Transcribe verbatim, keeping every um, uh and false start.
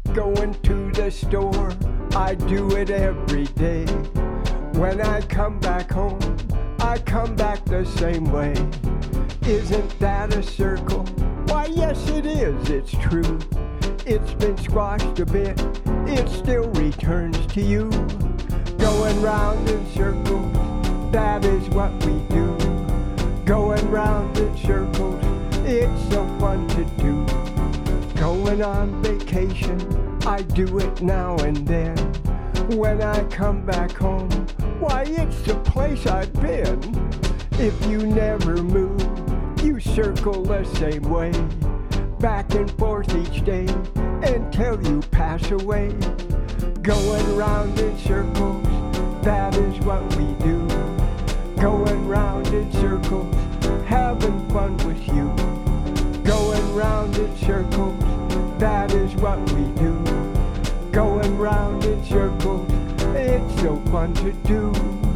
Going to the store, I do it every day. When I come back home, I come back the same way. Isn't that a circle? Why, yes it is, it's true. It's been squashed a bit, it still returns to you. Going round in circles, that is what we do. Going round in circles, it's so fun to do. Going on vacation, I do it now and then. When I come back home, why, it's the place I've been. If you never move, you circle the same way, back and forth each day until you pass away. Going round in circles, that is what we do. Going round in circles, having fun with you. Going round in circles, that is what we do. Going round in circles, it's so fun to do.